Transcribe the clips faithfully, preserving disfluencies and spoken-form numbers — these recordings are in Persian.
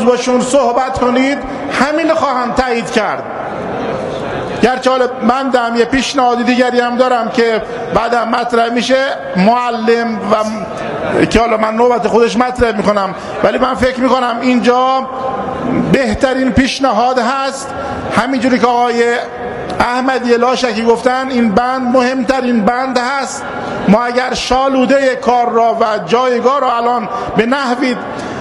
باشون صحبت کنید، همین خواهم تایید کرد. گرچه حالا من دارم یه پیشنهاد دیگری هم دارم که بعدم مطرح میشه، معلم و که حالا من نوبت خودش مطرح میکنم، ولی من فکر میکنم اینجا بهترین پیشنهاد هست. همینجوری که آقای احمدی لاشکی گفتن، این بند مهمترین بند هست. ما اگر شالوده کار را و جایگاه را الان به نحوی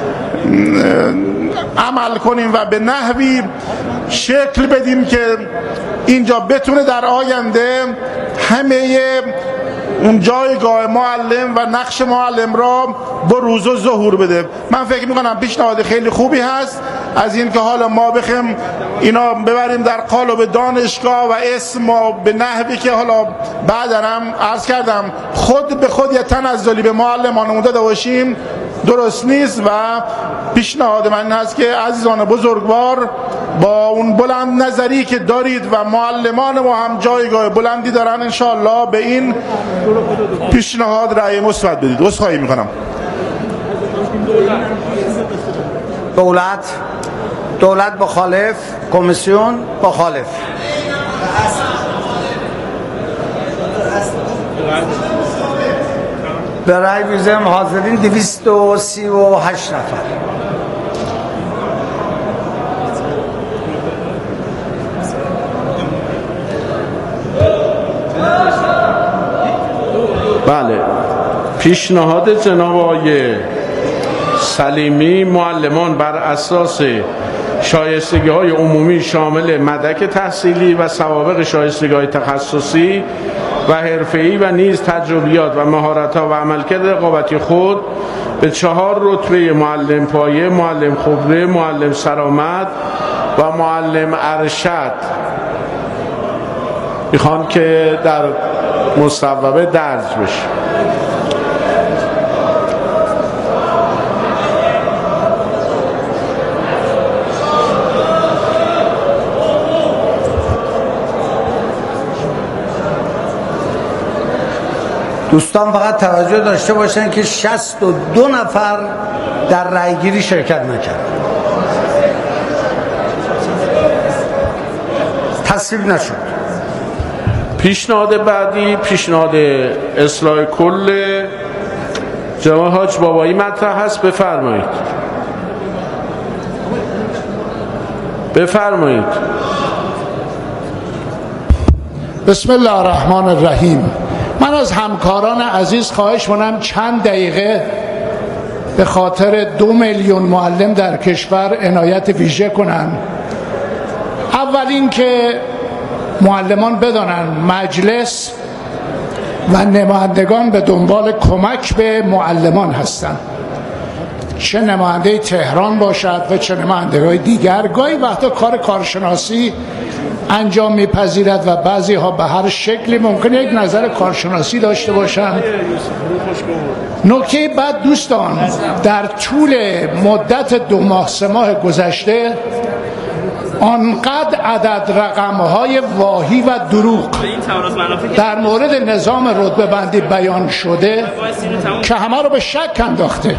عمل کنیم و به نحوی شکل بدیم که اینجا بتونه در آینده همه اون جایگاه معلم و نقش معلم را بروز و ظهور بده، من فکر میکنم پیشنهاد خیلی خوبی هست. از این که حالا ما بخیم اینا ببریم در قالب دانشگاه و اسم و به نحوی که حالا بعدا هم عرض کردم خود به خود یه تنزلی به معلمانمون داده باشیم، درست نیست. و پیشنهاد من این هست که عزیزان بزرگوار با اون بلند نظری که دارید و معلمان ما هم جایگاه بلندی دارن، انشاءالله به این پیشنهاد رأی مثبت بدید. عذرخواهی میکنم. دولت دولت مخالف، کمیسیون مخالف. به رأی میزنم حاضرین دویست و سی و هشت نفر. بله، پیشنهاد جناب آقای سلیمی، معلمان بر اساس شایستگی های عمومی شامل مدرک تحصیلی و سوابق شایستگی های تخصصی و حرفه‌ای و نیز تجربیات و مهارت‌ها و عملکرد رقابتی خود به چهار رتبه معلم پایه، معلم خبره، معلم سرآمد و معلم ارشد میخوان که در مصوبه درج بشه. دوستان فقط توجه داشته باشن که شصت و دو نفر در رأیگیری شرکت نکرد. تصویب نشد. پیشنهاد بعدی پیشنهاد اصلاح کل جناب حاج بابایی مطرح هست. بفرمایید بفرمایید بسم الله الرحمن الرحیم. من از همکاران عزیز خواهش کنم چند دقیقه به خاطر دو میلیون معلم در کشور عنایت ویژه کنن. اول این که معلمان بدانن مجلس و نمایندگان به دنبال کمک به معلمان هستند، چه نماینده تهران باشد و چه نمایندگان دیگر. گاهی وقتا کار کارشناسی انجام میپذیرد و بعضی ها به هر شکلی ممکنه یک نظر کارشناسی داشته باشند. نکته بعد دوستان، در طول مدت دو ماه سه ماه گذشته آنقدر عدد رقم‌های واهی و دروغ در مورد نظام رتبه بندی بیان شده که همه رو به شک انداخته.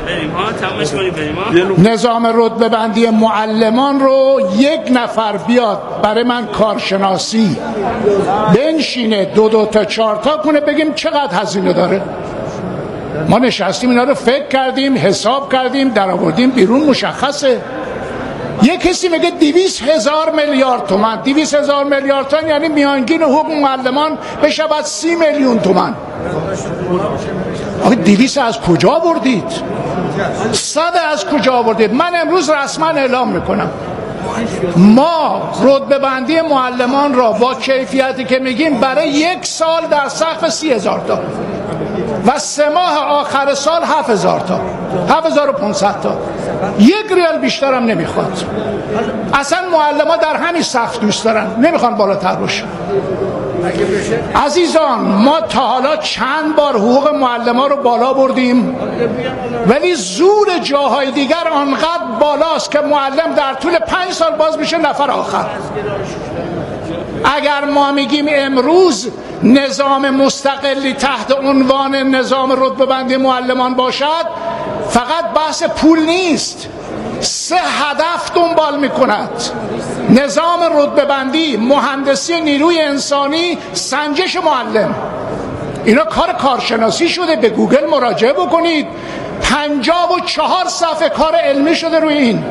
نظام رتبه بندی معلمان رو یک نفر بیاد برای من کارشناسی بنشینه دو دو تا چهار تا کنه بگیم چقدر هزینه داره. ما نشستیم اینا رو فکر کردیم، حساب کردیم، در آوردیم بیرون، مشخصه. یک کسی میگه دویست هزار میلیارد تومان. دویست هزار میلیارد تومان یعنی میانگین حقوق معلمان بشه بعد سی میلیون تومان. آخه دویست از کجا بردید؟ صد از کجا بردید؟ من امروز رسما اعلام میکنم ما رتبه بندی معلمان را با کیفیتی که میگیم برای یک سال در سقف سی هزار تا و سه ماه آخر سال هفت هزار تا، هفت هزار و پانصد تا، یک ریال بیشتر هم نمیخواد. اصلا معلمان در همین سقف دوست دارن، نمیخوان بالاتر باشه. عزیزان، ما تا حالا چند بار حقوق معلمان رو بالا بردیم، ولی زور جاهای دیگر آنقدر بالاست که معلم در طول پنج سال باز میشه نفر آخر. اگر ما میگیم امروز نظام مستقلی تحت عنوان نظام رتبه بندی معلمان باشد، فقط بحث پول نیست. سه هدف دنبال میکند: نظام رتبه بندی، مهندسی نیروی انسانی، سنجش معلم. اینا کار کارشناسی شده، به گوگل مراجعه بکنید، پنجاه و چهار صفحه کار علمی شده روی این.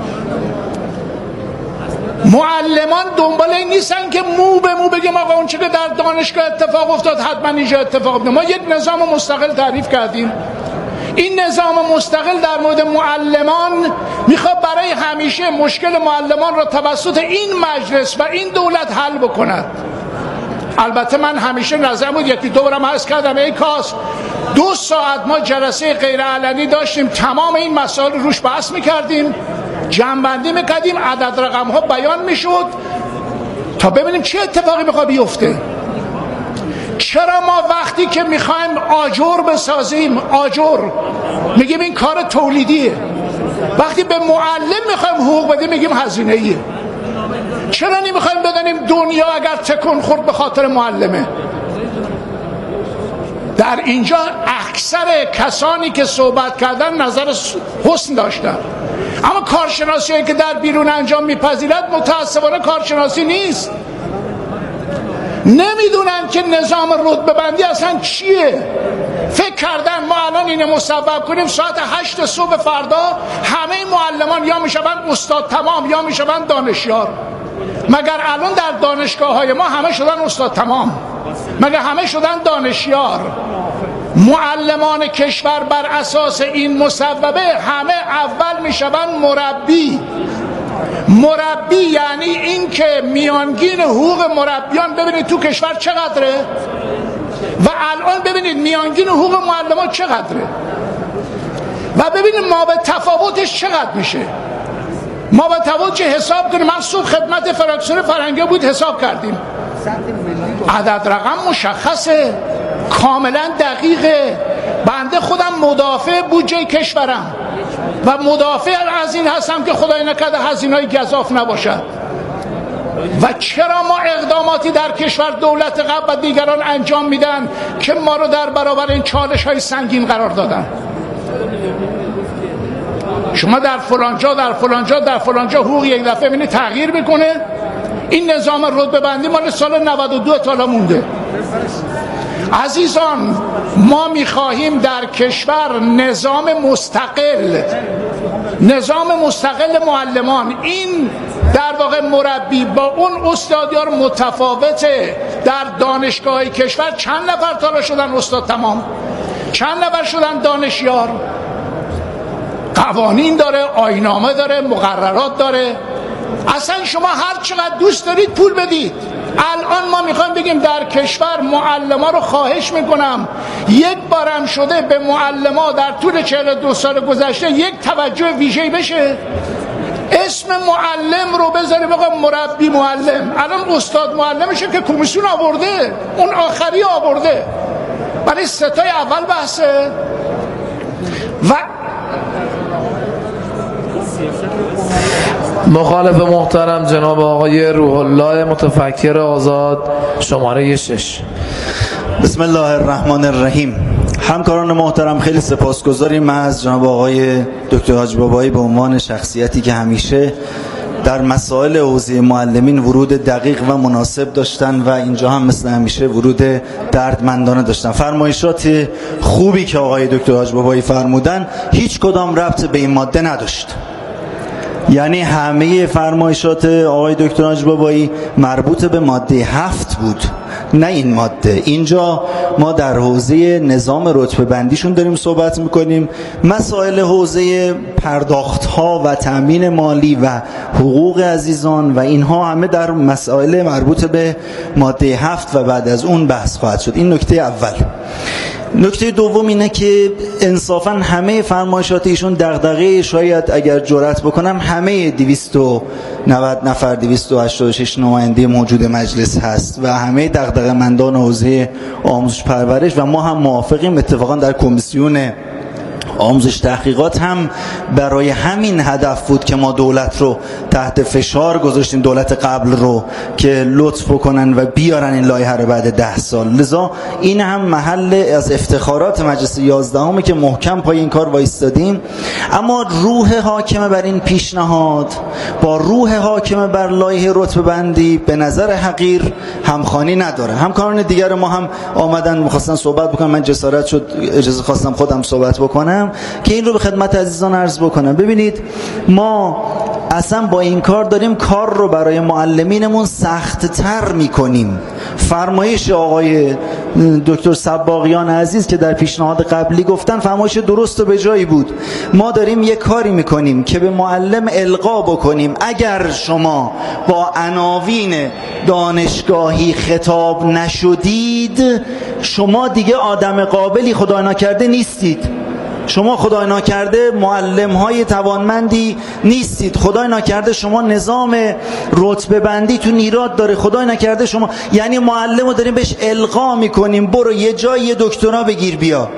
معلمان دنبال این نیستن که مو به مو بگیم آقا اون چه که در دانشگاه اتفاق افتاد حتما اینجا اتفاق افتاد. ما یک نظام مستقل تعریف کردیم. این نظام مستقل در مورد معلمان میخواد برای همیشه مشکل معلمان را توسط این مجلس و این دولت حل بکند. البته من همیشه نظرم بود، یکی دو بارم عرض کردم، ای کاس دو ساعت ما جلسه غیر علنی داشتیم، تمام این مسائل روش بحث میکردیم، جمع‌بندی میکردیم، عدد رقم ها بیان میشد تا ببینیم چه اتفاقی میخواد بیفته. چرا ما وقتی که میخوایم آجر بسازیم، آجر میگیم این کار تولیدیه، وقتی به معلم میخوایم حقوق بدیم میگیم هزینه ایه؟ چرا نمیخوایم بدانیم دنیا اگر تکون خورد به خاطر معلمه؟ در اینجا اکثر کسانی که صحبت کردن نظر حسن داشتن، اما کارشناسی هایی که در بیرون انجام میپذیرد متاسفانه کارشناسی نیست. نمیدونن که نظام رتبه بندی اصلا چیه. فکر کردن ما الان اینو مصوب کنیم ساعت هشت صبح فردا همه معلمان یا میشوند استاد تمام یا میشوند دانشیار. مگر الان در دانشگاه های ما همه شدن استاد تمام؟ مگر همه شدن دانشیار؟ معلمان کشور بر اساس این مصوبه همه اول میشوند مربی. مربی یعنی این که میانگین حقوق مربیان ببینید تو کشور چقدره و الان ببینید میانگین حقوق معلمان چقدره و ببینید ما به تفاوتش چقدر میشه. ما به تفاوتش حساب کنیم. من صبح خدمت فراکسیون فرنگی بود حساب کردیم، عدد رقم مشخصه، کاملا دقیقه. بنده خودم مدافع بودجه کشورم و مدافع از این هستم که خدای نکرده هزینه‌های گزاف نباشد. و چرا ما اقداماتی در کشور دولت قبل و دیگران انجام میدن که ما رو در برابر این چالش های سنگین قرار دادن؟ شما در فلانجا در فلانجا در فلانجا حقوق یک دفعه ببینید تغییر میکنه. این نظام رتبه بندی مال سال نود و دو تا مونده. عزیزان، ما میخواهیم در کشور نظام مستقل، نظام مستقل معلمان. این در واقع مربی با اون استادیار متفاوته. در دانشگاه کشور چند نفر تالا شدن استاد تمام، چند نفر شدن دانشیار. قوانین داره، آیین‌نامه داره، مقررات داره. اصلا شما هر چقدر دوست دارید پول بدید. الان ما میخوایم بگیم در کشور معلما رو خواهش میکنم یک بارم شده به معلما در طول چهل و دو سال گذشته یک توجه ویژه‌ای بشه، اسم معلم رو بذاریم آقا مربی معلم. الان استاد معلمشه که کمیسیون آورده، اون آخری آورده، برای ستای اول بحثه. و مخالف محترم جناب آقای روح الله متفکر آزاد، شماره شش. بسم الله الرحمن الرحیم. همکاران محترم، خیلی سپاسگزاریم از جناب آقای دکتر حاج بابایی به عنوان شخصیتی که همیشه در مسائل حوزه معلمین ورود دقیق و مناسب داشتن و اینجا هم مثل همیشه ورود دردمندانه داشتن. فرمایشات خوبی که آقای دکتر حاج بابایی فرمودن هیچ کدام ربط به این ماده نداشت. یعنی همه فرمایشات آقای دکتر حاج بابایی مربوط به ماده هفت بود، نه این ماده. اینجا ما در حوزه نظام رتبه بندیشون داریم صحبت میکنیم. مسائل حوزه پرداخت ها و تامین مالی و حقوق عزیزان و اینها همه در مسائل مربوط به ماده هفت و بعد از اون بحث خواهد شد. این نکته اول. نکته دوم اینه که انصافا همه فرمایشات ایشون دغدغه، شاید اگر جرأت بکنم همه دویست و نود نفر دویست و هشتاد و شش نماینده موجود مجلس هست و همه دغدغه‌مندان حوزه آموزش پرورش و ما هم موافقیم. اتفاقا در کمیسیون آموزش تحقیقات هم برای همین هدف بود که ما دولت رو تحت فشار گذاشتیم، دولت قبل رو، که لطف بکنن و بیارن این لایحه رو بعد ده سال. لذا این هم محل از افتخارات مجلس یازدهمی که محکم پای این کار وایستادیم. اما روح حاکم بر این پیشنهاد با روح حاکم بر لایحه رتبه بندی به نظر حقیر همخوانی نداره. همکاران دیگر ما هم آمدن می‌خواستن صحبت بکنن، من جسارت شد اجازه خواستم خودم صحبت بکنم که این رو به خدمت عزیزان عرض بکنم. ببینید ما اصلا با این کار داریم کار رو برای معلمینمون سخت تر میکنیم. فرمایش آقای دکتر صباغیان عزیز که در پیشنهاد قبلی گفتن فرمایش درست و به جایی بود. ما داریم یک کاری میکنیم که به معلم القا بکنیم اگر شما با عناوین دانشگاهی خطاب نشدید شما دیگه آدم قابلی خدای نکرده نیستید، شما خدای ناکرده معلم های توانمندی نیستید، خدای ناکرده شما نظام رتبه بندی تو ایراد داره، خدای ناکرده شما، یعنی معلم رو داریم بهش القا میکنیم برو یه جای یه دکترا بگیر بیا،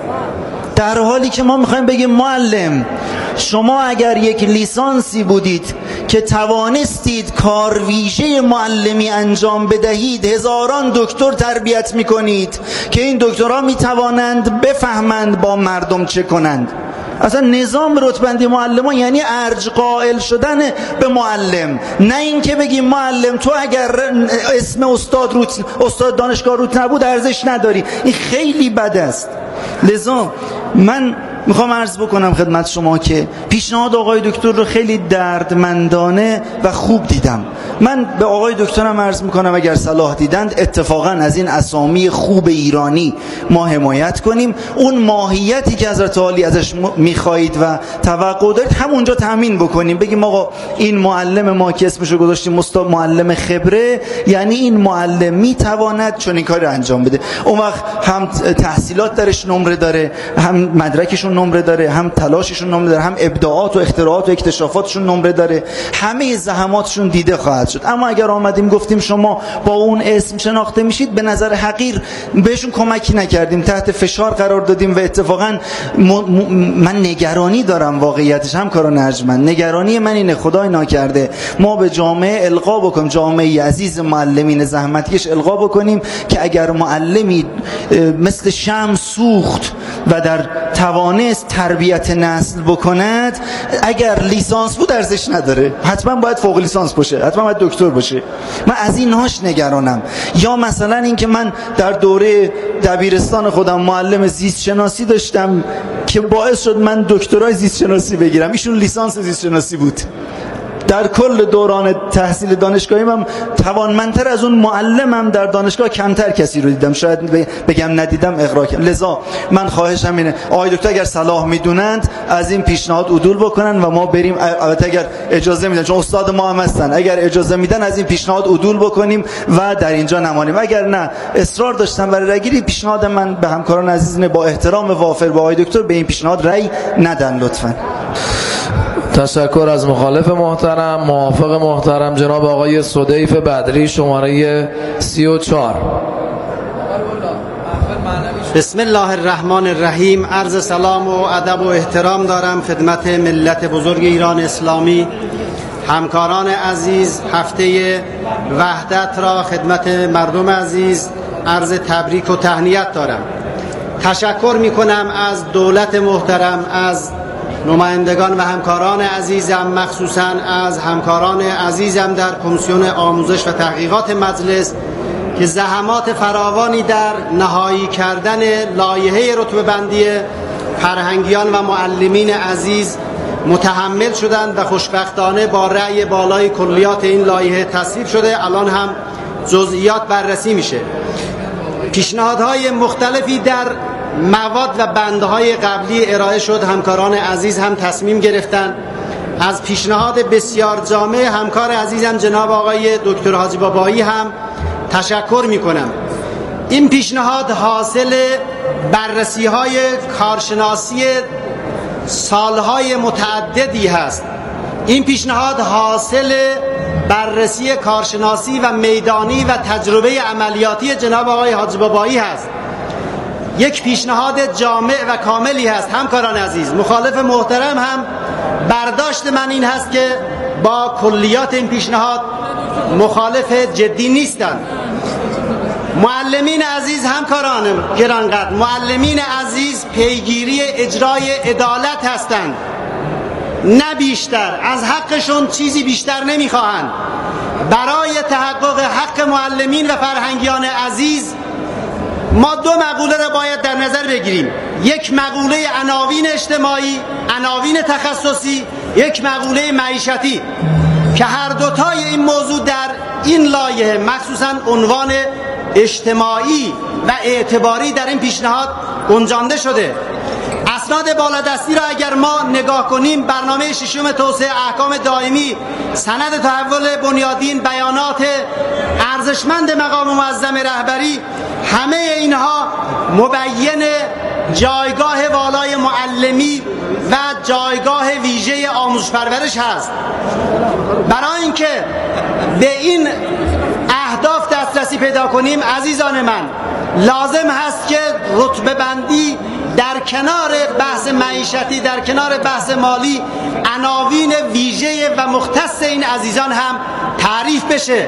در حالی که ما میخوایم بگیم معلم شما اگر یک لیسانسی بودید که توانستید کار ویژه معلمی انجام بدهید، هزاران دکتر تربیت میکنید که این دکترها میتوانند بفهمند با مردم چه کنند. اصلا نظام رتبه‌بندی معلمان یعنی ارج قائل شدن به معلم، نه اینکه بگیم معلم تو اگر اسم استاد روت استاد دانشگاه روت نبود ارزش نداری. این خیلی بد است. لذا من میخوام عرض بکنم خدمت شما که پیشنهاد آقای دکتر رو خیلی دردمندانه و خوب دیدم. من به آقای دکترم عرض میکنم اگر صلاح دیدند اتفاقا از این اسامی خوب ایرانی ما حمایت کنیم، اون ماهیتی که حضرت عالی ازش میخواهید و توقع دارید همونجا تامین بکنیم، بگیم آقا این معلم ما که اسمشو گذاشتیم استاد معلم خبره، یعنی این معلم میتواند چون این کار انجام بده. اون وقت هم تحصیلات درش نمره داره، هم مدرکشون نمره داره، هم تلاششون نمره داره، هم ابداعات و اختراعات و اکتشافاتشون نمره داره، همه زحماتشون دیده خواهد شد. اما اگر آمدیم گفتیم شما با اون اسم شناخته میشید، به نظر حقیر بهشون کمکی نکردیم، تحت فشار قرار دادیم و اتفاقا م... م... من نگرانی دارم واقعیتش همکاران ارجمند، نگرانی من اینه خدای ناکرده ما به جامعه القا بکنیم، جامعه عزیز معلمین زحمتکش القا بکنیم که اگر معلمی مثل شمع سوخت و در توانست تربیت نسل بکند، اگر لیسانس بود ارزش نداره، حتما باید فوق لیسانس باشه، حتما باید دکتر باشه. من از اینهاش نگرانم. یا مثلا اینکه من در دوره دبیرستان خودم معلم زیست شناسی داشتم که باعث شد من دکترای زیست شناسی بگیرم، ایشون لیسانس زیست شناسی بود. در کل دوران تحصیل دانشگاهی من توانمندتر از اون معلمم در دانشگاه کمتر کسی رو دیدم، شاید بگم ندیدم اغرا کنم. لذا من خواهشم اینه آقای دکتر اگر صلاح میدونند از این پیشنهاد عدول بکنن و ما بریم، البته اگر اجازه میدن چون استاد ما هم هستن، اگر اجازه میدن از این پیشنهاد عدول بکنیم و در اینجا نمانیم. اگر نه اصرار داشتن برای رأی گیری، پیشنهاد من به همکاران عزیز اینه با احترام وافر به آقای دکتر به این پیشنهاد رأی ندن لطفاً. تشکر از مخالف محترم. موافق محترم جناب آقای صدیف بدری شماره سی و چهار. بسم الله الرحمن الرحیم. عرض سلام و ادب و احترام دارم خدمت ملت بزرگ ایران اسلامی. همکاران عزیز، هفته وحدت را خدمت مردم عزیز عرض تبریک و تهنیت دارم. تشکر می کنم از دولت محترم، از نمایندگان و همکاران عزیزم، مخصوصاً از همکاران عزیزم در کمیسیون آموزش و تحقیقات مجلس که زحمات فراوانی در نهایی کردن لایحه رتبه‌بندی فرهنگیان و معلمین عزیز متحمل شدند و خوشبختانه با رأی بالای کلیات این لایحه تصویب شده. الان هم جزئیات بررسی میشه. پیشنهادهای مختلفی در مواد و بندهای قبلی ارائه شد، همکاران عزیز هم تصمیم گرفتن. از پیشنهاد بسیار جامع همکار عزیزم جناب آقای دکتر حاجی بابایی هم تشکر می کنم. این پیشنهاد حاصل بررسی های کارشناسی سالهای متعددی هست. این پیشنهاد حاصل بررسی کارشناسی و میدانی و تجربه عملیاتی جناب آقای حاجی بابایی هست. یک پیشنهاد جامع و کاملی هست. همکاران عزیز، مخالف محترم هم برداشت من این هست که با کلیات این پیشنهاد مخالف جدی نیستند. معلمین عزیز، همکاران گرانقدر، معلمین عزیز پیگیری اجرای عدالت هستند، نه بیشتر. از حقشون چیزی بیشتر نمیخواهند. برای تحقق حق معلمین و فرهنگیان عزیز ما دو مقوله را باید در نظر بگیریم. یک مقوله عناوین اجتماعی، عناوین تخصصی، یک مقوله معیشتی که هر دوتای این موضوع در این لایحه مخصوصاً عنوان اجتماعی و اعتباری در این پیشنهاد گنجانده شده. اسناد بالادستی را اگر ما نگاه کنیم، برنامه ششم توسعه احکام دائمی، سند تحول بنیادین، بیانات ارزشمند مقام معظم رهبری، همه اینها مبین جایگاه والای معلمی و جایگاه ویژه آموزش پرورش هست. برای اینکه به این اهداف دسترسی پیدا کنیم عزیزان من، لازم هست که رتبه بندی در کنار بحث معیشتی، در کنار بحث مالی، عناوین ویژه و مختص این عزیزان هم تعریف بشه.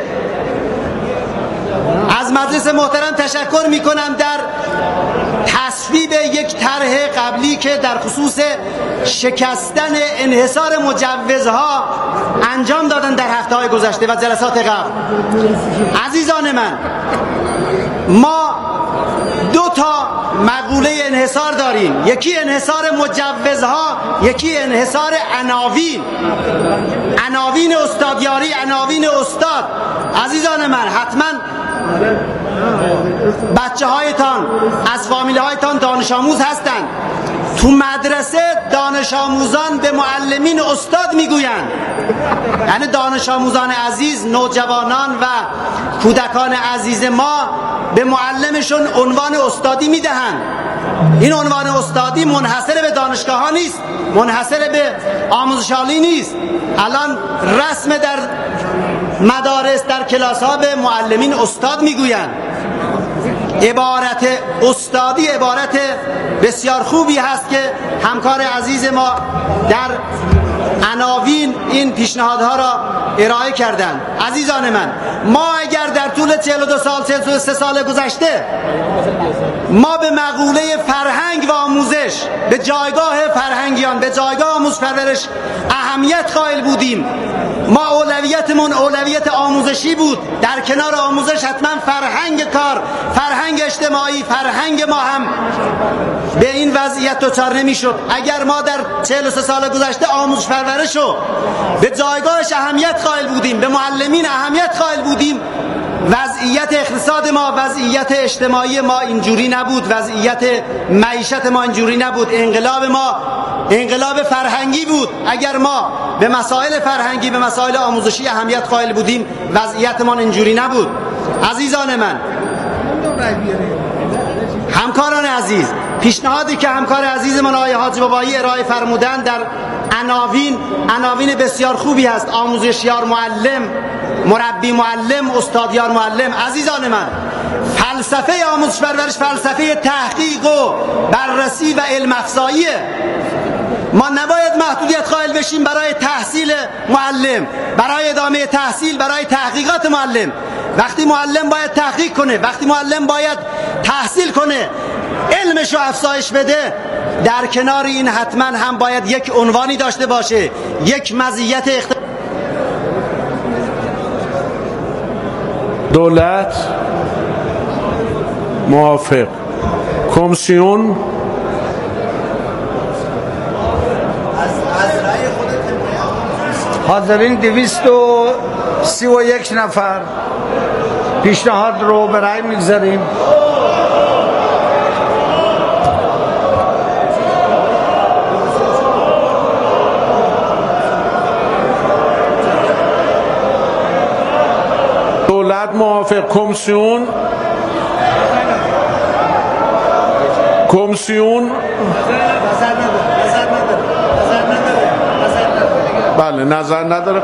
از مجلس محترم تشکر می کنم در تصویب یک طرح قبلی که در خصوص شکستن انحصار مجوزها انجام دادن در هفته‌های گذشته و جلسات قبل. عزیزان من، ما دو تا مقوله انحصار داریم، یکی انحصار مجوزها، یکی انحصار عناوین، عناوین استادیاری، عناوین استاد. عزیزان من، حتما بچه هایتان از فامیل هایتان دانش آموز هستند. تو مدرسه دانش آموزان به معلمین استاد میگویند، یعنی دانش آموزان عزیز، نوجوانان و کودکان عزیز ما به معلمشون عنوان استادی میدهند. این عنوان استادی منحصر به دانشگاه ها نیست، منحصر به آموزش عالی نیست. الان رسم در مدارس، در کلاس ها به معلمین استاد میگویند. عبارت استادی عبارت بسیار خوبی هست که همکار عزیز ما در عناوین این پیشنهادها را ارائه کردند. عزیزان من، ما اگر در طول چهل و دو سال، چهل و سه سال گذشته ما به مقوله فرهنگ و آموزش، به جایگاه فرهنگیان، به جایگاه آموزش پرورش اهمیت قائل بودیم، ما اولویتمون اولویت آموزشی بود. در کنار آموزش حتما فرهنگ کار، فرهنگ اجتماعی، فرهنگ ما هم به این وضعیت دچار نمیشد اگر ما در چهل و سه سال گذشته آموزش پرورشو به جایگاهش اهمیت قائل بودیم، به معلمین اهمیت قائل بودیم. وضعیت اقتصاد ما، وضعیت اجتماعی ما اینجوری نبود، وضعیت معیشت ما اینجوری نبود. انقلاب ما انقلاب فرهنگی بود. اگر ما به مسائل فرهنگی، به مسائل آموزشی اهمیت قائل بودیم، وضعیت ما اینجوری نبود. عزیزان من، همکاران عزیز، پیشنهادی که همکار عزیز من آقای حاجی بابایی ارائه فرمودن در عناوین، عناوین بسیار خوبی هست. آموزشیار معلم، مربی معلم، استادیار معلم. عزیزان من، فلسفه آموزش پرورش فلسفه تحقیق و بررسی و علم افزاییه. ما نباید محدودیت قائل بشیم برای تحصیل معلم، برای ادامه تحصیل، برای تحقیقات معلم. وقتی معلم باید تحقیق کنه، وقتی معلم باید تحصیل کنه، علمش رو افزایش بده، در کنار این حتما هم باید یک عنوانی داشته باشه، یک مزیت اخت... دولت موافق. کمیسیون حاضرین دویست و سی و یک نفر پیشنهاد رو به رأی میگذاریم. دولت موافق. کمیسیون کمیسیون بله، نظر نداره.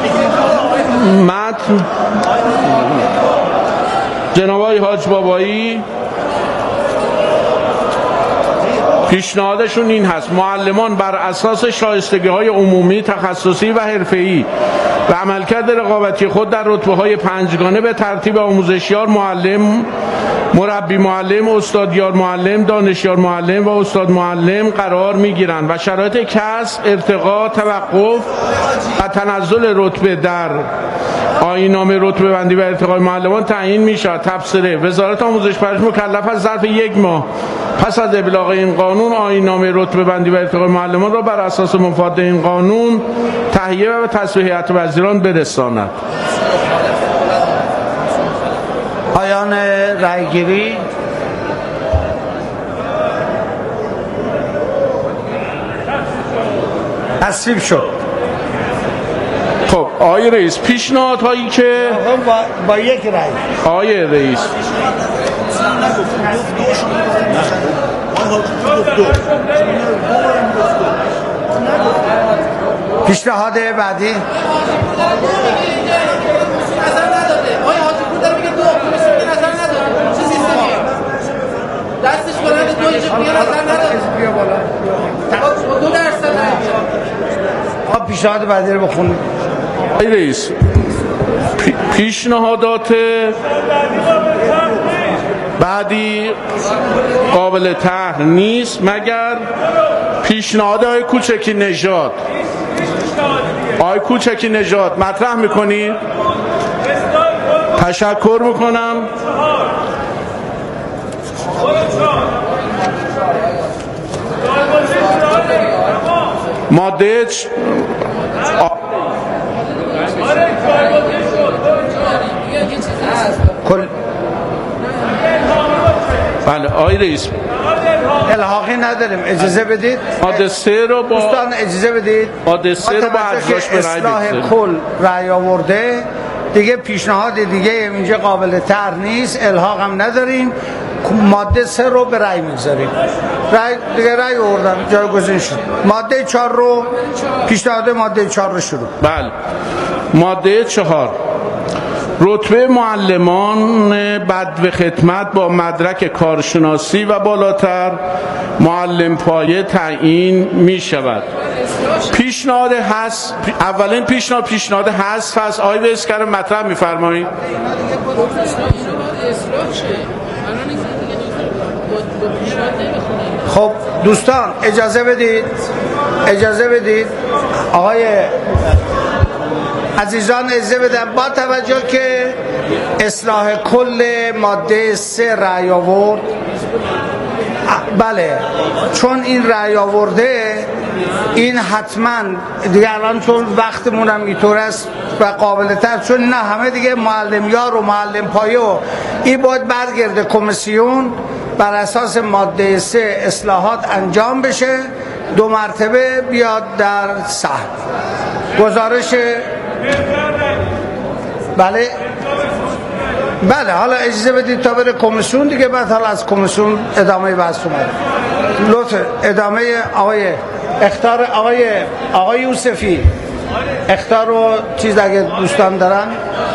متن جناب آقای حاج بابایی پیشنهادشون این هست: معلمان بر اساس شایستگی های عمومی، تخصصی و حرفه‌ای و عملکرد رقابتی خود در رتبه‌های پنجگانه به ترتیب آموزشیار معلم، مربی معلم، استادیار معلم، دانشیار معلم و استاد معلم قرار می‌گیرند و شرایط کسب، ارتقا، توقف و تنزل رتبه در آیین‌نامه رتبه بندی و ارتقای معلمان تعیین می‌شود. تبصره: وزارت آموزش پرورش مکلف است ظرف یک ماه پس از ابلاغ این قانون آیین‌نامه رتبه بندی و ارتقای معلمان را بر اساس مفاد این قانون تهیه و تصویب هیئت وزیران برساند. پایان رأیگیری. تصویب شد. خب آقای رئیس، پیشنهادهایی که با, با یک رأی آقای رئیس پیشنهاد بعدی دستش بلند دو اینجا بیا نظر نداره. بیا بالا. دو درصد اینجا. پیشنهاد بعدی رو بخونید. آقای رئیس، پیشنهادات بعدی قابل طرح نیست مگر پیشنهاد آقای کوچکی نژاد. آقای کوچکی نژاد مطرح میکنید؟ تشکر میکنم. ماده چ... کل بله آقای رئیس، الحاقی نداریم، اجازه بدید ماده سه رو با دوستان اجازه بدید ماده سه رو با اجزاش به رأی اصلاح بگذاریم. کل رأی آورده دیگه، پیشنهاد دیگه اینجا قابل طرح نیست، الحاق هم نداریم، ماده سه رو به رأی میگذاریم. رأی دیگه رأی آوردن جایگزین شد. ماده چهار رو پیشنهاد ماده چهار رو شروع. بله ماده چهار: رتبه معلمان بدو خدمت با مدرک کارشناسی و بالاتر معلم پایه تعیین می شود. پیشنهاد هست اولین پیشنهاد پیشنهاد هست هست آقای ویسکر مطرح می فرمایید. خب دوستان اجازه بدید اجازه بدید آقای عزیزان اجازه بدن، با توجه که اصلاح کل ماده سه رأی آورد، بله چون این رأی آورده این حتما دیگه الان چون وقتمون هم اینطور است و قابل تر، چون نه همه دیگه معلم یار و معلم پایه و این باید برگرده کمیسیون بر اساس ماده سه اصلاحات انجام بشه، دو مرتبه بیاد در صحن. گزارش بله بله حالا اجازه بدید تا بره کمیسیون دیگه، بعد حالا از کمیسیون ادامه بحث اومد. لطف ادامه آقای اختار آقای آقای یوسفی اختار رو چیز اگه دوستان دارن.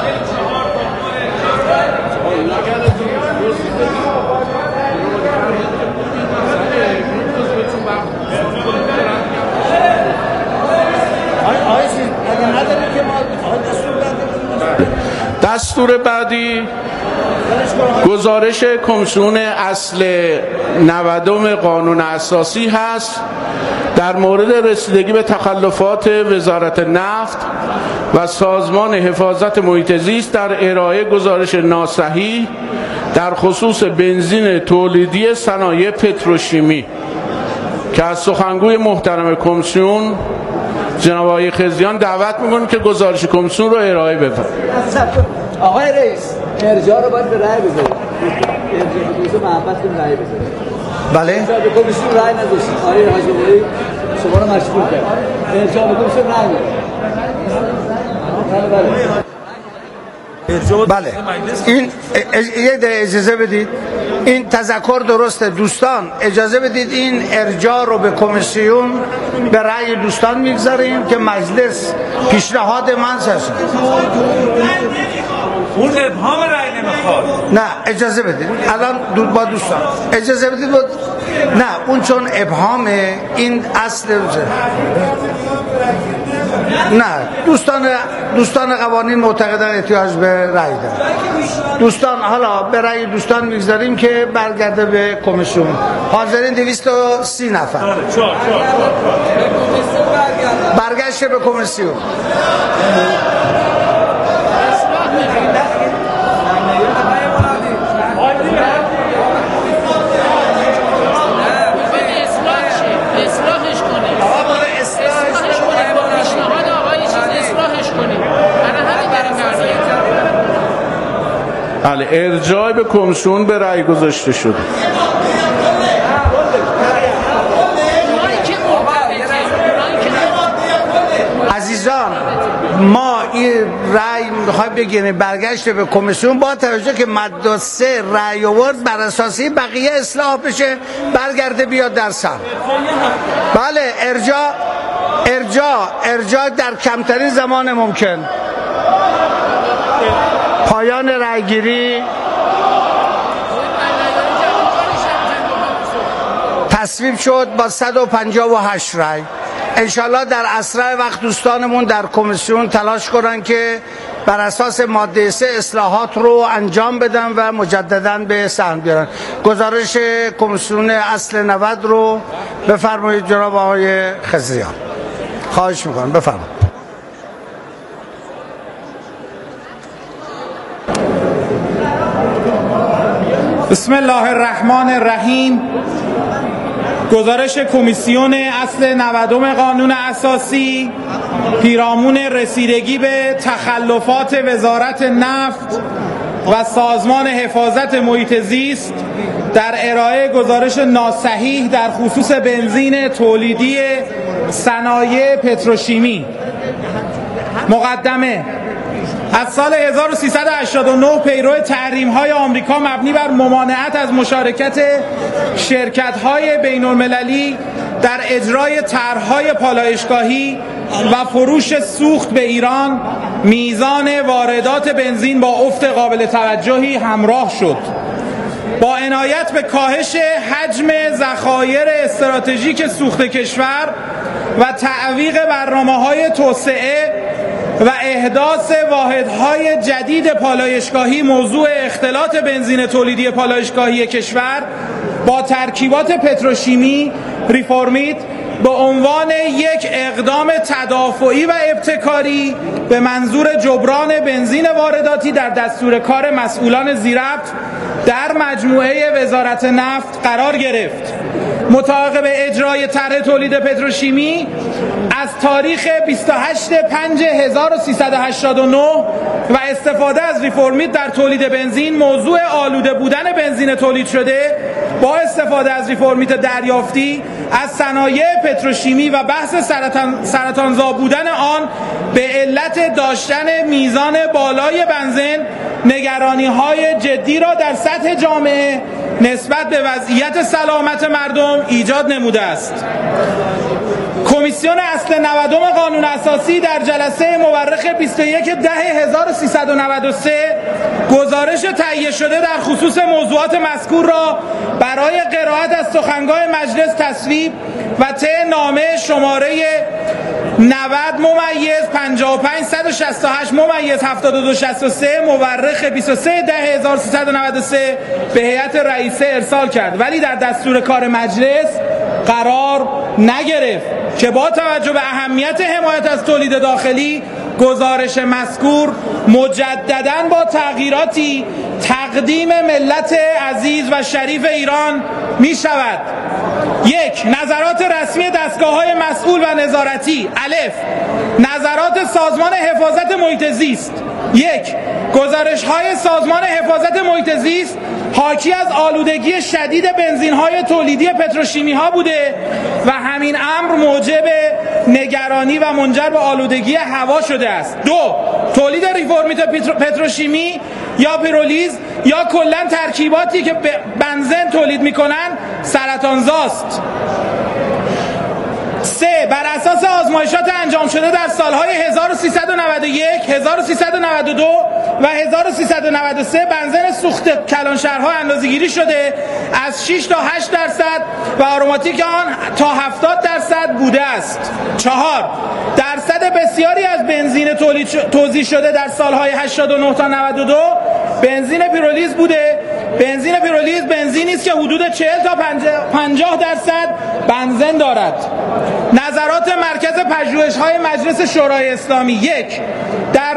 دستور بعدی گزارش کمیسیون اصل نودم قانون اساسی هست در مورد رسیدگی به تخلفات وزارت نفت و سازمان حفاظت محیط زیست در ارائه گزارش ناصحیح در خصوص بنزین تولیدی صنایع پتروشیمی که از سخنگوی محترم کمیسیون جناب آقای خزیان دعوت میکنم که گزارش کمیسیون رو ارائه بده. آقای رئیس ارجاع رو باید به رأی بذارید. ارجاع به محبت کنید رأی بذارید. بله. ارجاع به کمیسیون رأی نداشتید. آقای حاجی بایی شما رو مشغول کرد. ارجاع به کمیسیون رأی نداشتید. بله این یک دقیقه اجازه بدید، این تذکر درسته دوستان، اجازه بدید این ارجاع رو به کمیسیون به رأی دوستان میگذاریم که مجلس پیشنهاد من هست. اون ابهام رأی نمیخواد. نه اجازه بدید الان دود با دوستان اجازه بدید با نه اون چون ابهامه، این اصل نه. دوستان دوستان قوانین معتقدن احتیاج به رأی دارن. دوستان حالا به رأی دوستان میگذاریم که برگرده به کمیسیون. حاضرین دویست و سی نفر برگشته به کمیسیون. بله، ارجاع به کمیسیون به رأی گذاشته شده. عزیزان ما این رأی میخوایم بگیریم برگشت به کمیسیون، با توجه که ماده سه رأی آورد بر اساسی بقیه اصلاح بشه، برگرده بیاد در سر. بله، ارجاع ارجاع ارجاع در کمترین زمان ممکن. پایان رأیگیری. تصویب شد با صد و پنجاه و هشت رأی. انشالله در اسرع وقت دوستانمون در کمیسیون تلاش کنن که بر اساس ماده سه اصلاحات رو انجام بدن و مجددا به صحن بیارن. گزارش کمیسیون اصل نود رو بفرمایید جناب آقای خضریان. خواهش میکنم بفرمایید. بسم الله الرحمن الرحیم. گزارش کمیسیون اصل نودم قانون اساسی پیرامون رسیدگی به تخلفات وزارت نفت و سازمان حفاظت محیط زیست در ارائه گزارش ناصحیح در خصوص بنزین تولیدی صنایع پتروشیمی. مقدمه: از سال هزار و سیصد و هشتاد و نه پیرو تحریم‌های آمریکا مبنی بر ممانعت از مشارکت شرکت‌های بین‌المللی در اجرای طرح‌های پالایشگاهی و فروش سوخت به ایران، میزان واردات بنزین با افت قابل توجهی همراه شد. با عنایت به کاهش حجم ذخایر استراتژیک سوخت کشور و تعویق برنامه‌های توسعه و احداث واحدهای جدید پالایشگاهی، موضوع اختلاط بنزین تولیدی پالایشگاهی کشور با ترکیبات پتروشیمی ریفورمیت به عنوان یک اقدام تدافعی و ابتکاری به منظور جبران بنزین وارداتی در دستور کار مسئولان زیربط در مجموعه وزارت نفت قرار گرفت. مطابق اجرای طرح تولید پتروشیمی از تاریخ بیست و هشتم پنجم هزار و سیصد و هشتاد و نه و استفاده از ریفورمیت در تولید بنزین، موضوع آلوده بودن بنزین تولید شده با استفاده از ریفورمیت دریافتی از صنایع پتروشیمی و بحث سرطان سرطانزا بودن آن به علت داشتن میزان بالای بنزین نگرانی‌های جدی را در سطح جامعه نسبت به وضعیت سلامت مردم ایجاد نموده است. کمیسیون اصل نودم قانون اساسی در جلسه مورخ بیست و یکم ده هزار و سیصد و نود و سه گزارش تهیه شده در خصوص موضوعات مذکور را برای قرائت از سخنگاه مجلس تصویب و طی نامه شماره نود ممیز پنجاه و پنج صد و شصت و هشت ممیز هفتاد و دو شصت و سه مورخ بیست و سوم ده هزار و سیصد و نود و سه به هیئت رئیسه ارسال کرد، ولی در دستور کار مجلس قرار نگرفت که با توجه به اهمیت حمایت از تولید داخلی گزارش مذکور مجدداً با تغییراتی تقدیم ملت عزیز و شریف ایران می شود. یک، نظرات رسمی دستگاه‌های مسئول و نظارتی. الف، نظرات سازمان حفاظت محیط زیست. یک، گزارش‌های سازمان حفاظت محیط زیست حاکی از آلودگی شدید بنزین‌های تولیدی پتروشیمی‌ها بوده و همین امر موجب نگرانی و منجر به آلودگی هوا شده است. دو، تولید ریفورمیت پتروشیمی یا پیرولیز یا کلاً ترکیباتی که بنزین تولید می‌کنند سرطانزاست. سه، بر اساس آزمایشات انجام شده در سالهای هزار و سیصد و نود و یک، هزار و سیصد و نود و دو و هزار و سیصد و نود و سه بنزین سوخت کلانشهرها اندازه‌گیری شده از شش تا هشت درصد و آروماتیک آن تا هفتاد درصد بوده است. چهار، درصد بسیاری از بنزین تولید توزیع شده در سالهای هشتاد و نه تا نود و دو بنزین پیرولیز بوده. بنزین پیرولیز بنزینی است که حدود چهل تا پنجاه درصد بنزین دارد. نظرات مرکز پژوهش‌های مجلس شورای اسلامی: یک، در